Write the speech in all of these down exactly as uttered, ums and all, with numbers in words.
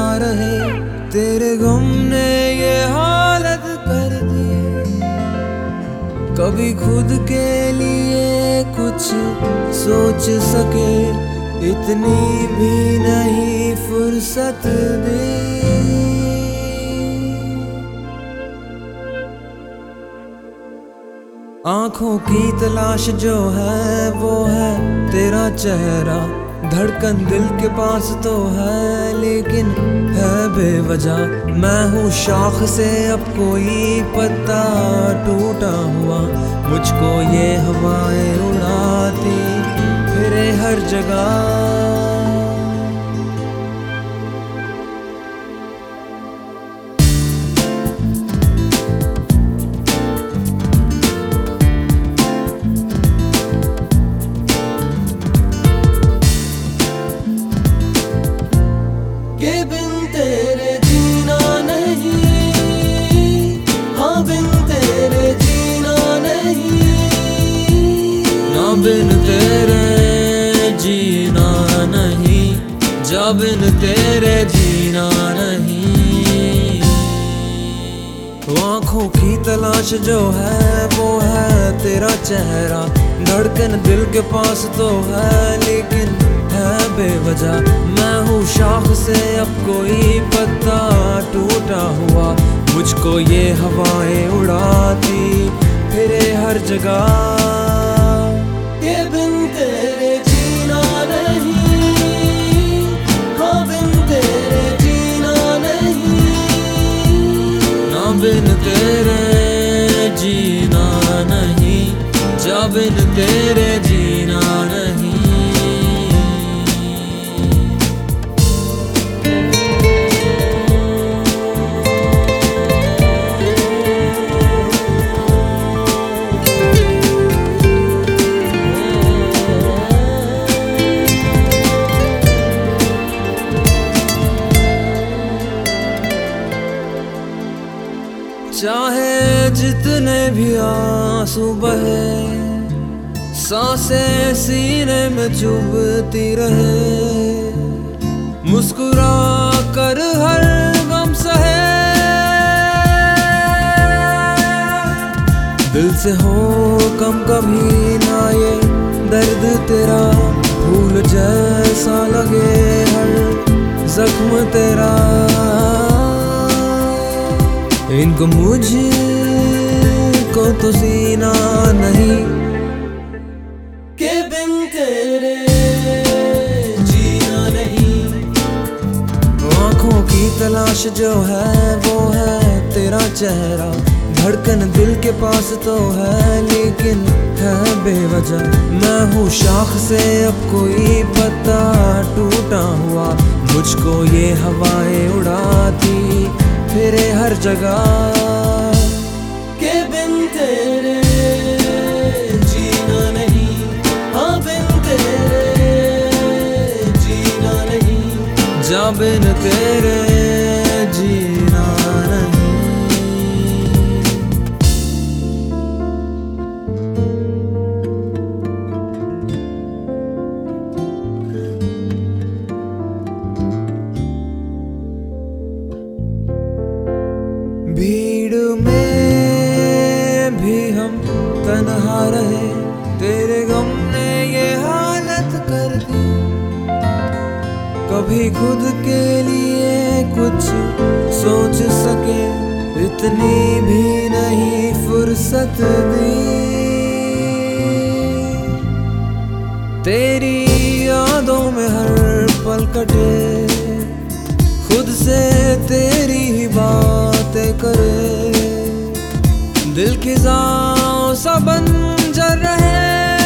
रहे, तेरे गम ने ये हालत कर दी। कभी खुद के लिए कुछ सोच सके, इतनी भी नहीं फुर्सत दी। आंखों की तलाश जो है वो है तेरा चेहरा, धड़कन दिल के पास तो है लेकिन है बेवजह। मैं हूँ शाख से अब कोई पत्ता टूटा हुआ, मुझको ये हवाएं उड़ाती फिरे हर जगह। बिन तेरे जीना नहीं, जा बिन तेरे जीना नहीं। आँखों की तलाश जो है वो है तेरा चेहरा, धड़कन दिल के पास तो है लेकिन है बेवजह। मैं हूँ शाख से अब कोई पत्ता टूटा हुआ, मुझको ये हवाएं उड़ाती फिरे हर जगह। ये बिन तेरे जीना नहीं, हाँ बिन तेरे जीना नहीं। ना बिन तेरे जीना नहीं, जा बिन तेरे जीना नहीं। चाहे जितने भी आंसू बहे, सांसें सीने में चुभती रहे, मुस्कुरा कर हर गम सहे। दिल से हो कम कभी ना ये दर्द तेरा, फूल जैसा लगे हर जख्म तेरा। इनको मुझे को तो सीना नहीं, के बिन तेरे जीना नहीं। आँखों की तलाश जो है वो है तेरा चेहरा, धड़कन दिल के पास तो है लेकिन है बेवजह। मैं हूँ शाख से अब कोई पत्ता टूटा हुआ, मुझको ये हवाएं उड़ाती फिरे हर जगह। के बिन तेरे जीना नहीं, हाँ बिन तेरे जीना नहीं। जा बिन तेरे जीना नहीं। भीड़ में भी हम तन्हा रहे, तेरे गम ने ये हालत कर दी। कभी खुद के लिए कुछ सोच सके, इतनी भी नहीं फुर्सत दी। तेरी यादों में हर पल कटे, खुद से तेरी ही बातें करे, दिल की जाओ सा बंजर रहे।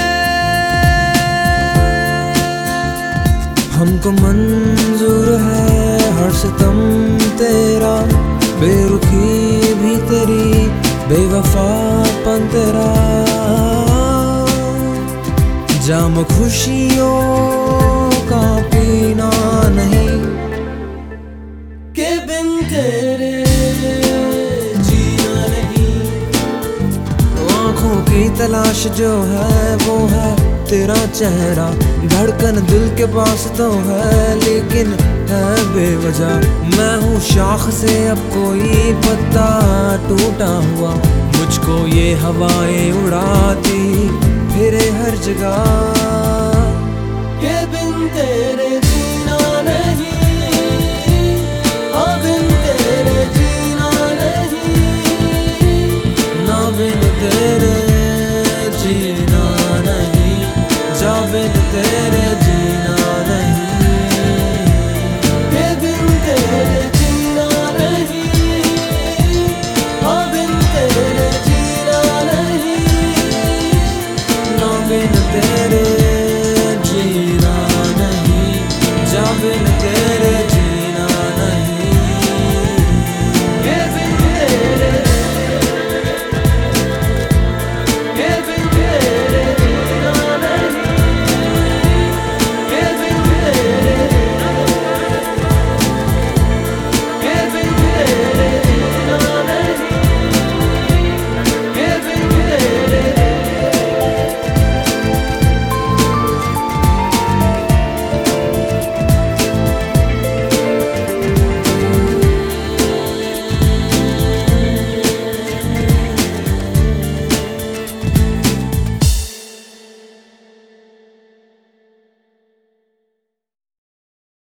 हमको मंजूर है हर सितम तेरा, बेरुखी भी तेरी, बेवफापन तेरा। जाम खुशियों का पीना नहीं, के बिन तेरे जीना नहीं। आँखों की तलाश जो है वो है तेरा चेहरा, धड़कन दिल के पास तो है लेकिन है बेवजह। मैं हूँ शाख से अब कोई पत्ता टूटा हुआ, मुझको ये हवाएं उड़ाती फिरे हर जगह। के बिन तेरे